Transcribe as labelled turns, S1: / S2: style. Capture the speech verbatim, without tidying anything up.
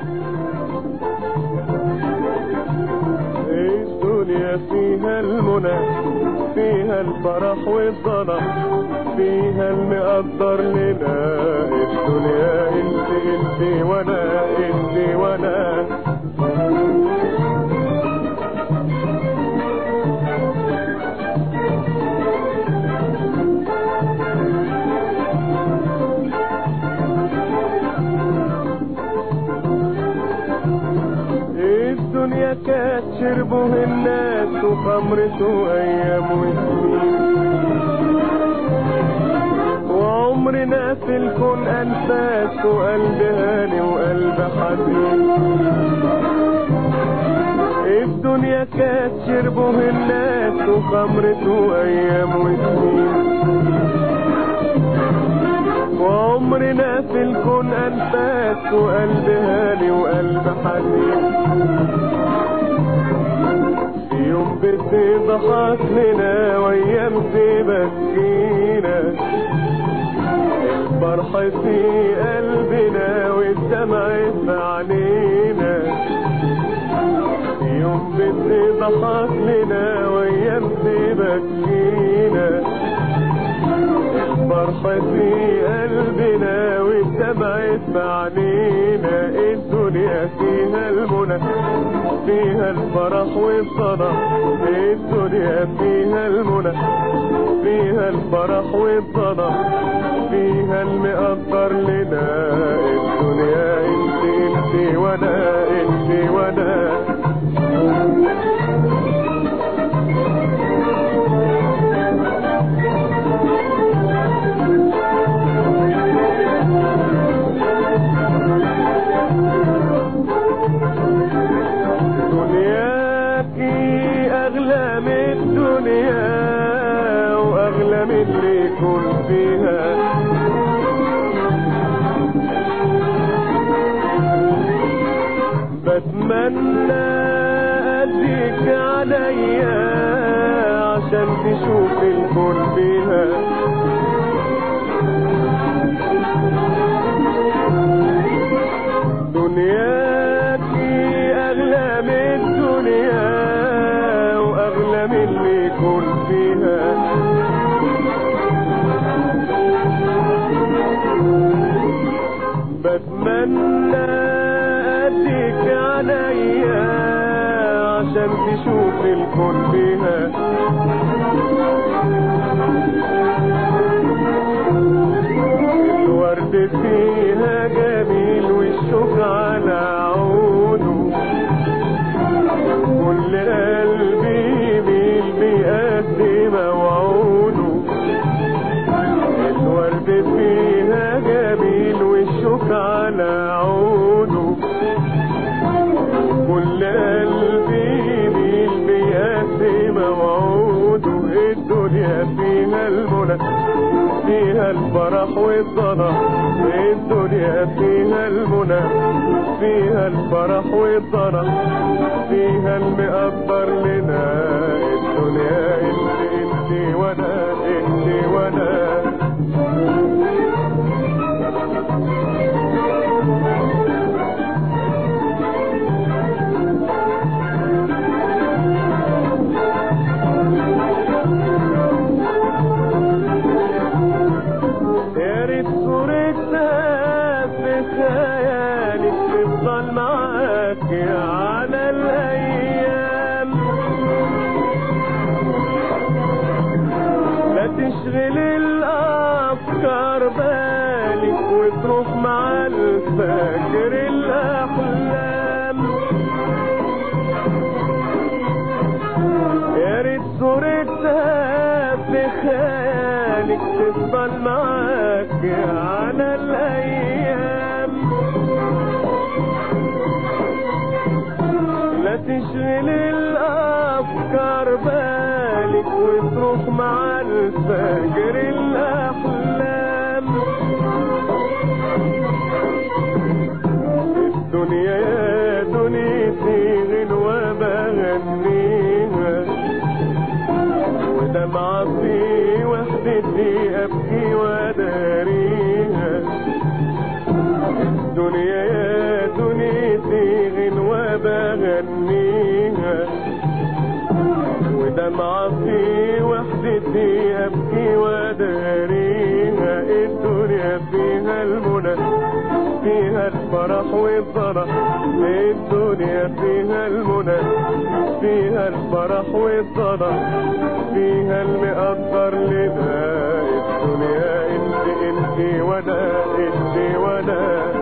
S1: الدنيا فيها المنى، فيها الفرح والضنا، فيها المقدر لنا. الدنيا انت انت وانا انت وانا. الدنيا كانت شربه الناس وخمرته ايام وسنين، وعمرنا في الكون انفاس وقلب هاني وقلب حزين. الدنيا كانت شربه الناس وخمرته ايام وسنين، وعمرنا في الكون انفاس وقلب هاني وقلب حزين. يوم بتضحك لنا وايام تبكينا، الفرح في قلبنا والدمع في عينينا. يوم بتضحك لنا وايام تبكينا، الفرح في قلبنا والدمع في عينينا. الدنيا فيها المنى، فيها الفرح والصلاة. الدنيا فيها المنى، فيها الفرح والصلاة، فيها المقدر لنا. الدنيا انت انت وانا انت وانا. اللي يكون فيها بتمنى اديك عليا عشان تشوف الكون فيها. دنياكي اغلى من الدنيا واغلى من اللي يكون فيها. بتمنى اديك عليا عشان تشوف الكون فيها. الورد فيها جميل والشوك على عوده، كل قلبي يميل بيقدم موعوده. الورد فيها جميل والشوك على عوده، كل قلبي يميل بيقدم موعوده. الدنيا فيها المنى، فيها الفرح والضنا. الدنيا فيها المنى، فيها الفرح والضنا، فيها المقدر لنا. الدنيا انت انت وانا انت وانا. خيالك تفضل معاك على الأيام، لا تشغل الأفكار بالك وتروح مع الفجر الأحلام. يا ريت صورتها في خيالك تفضل معاك على الأيام، لا تشغل الأفكار بالك وتروح مع الفجر الأحلام. الدنيا يا دنيتي غنوة بغنيها، ودمعة في وحدتي أبكي وداريها. الدنيا يا دنيتي وبغنيها، ودمعة في وحدتي ابكي واداريها. الدنيا فيها المنى، فيها الفرح والضرر، الدنيا فيها المنى، فيها الفرح والضرر، فيها المقدر لنا. الدنيا انت انت وانا انت وانا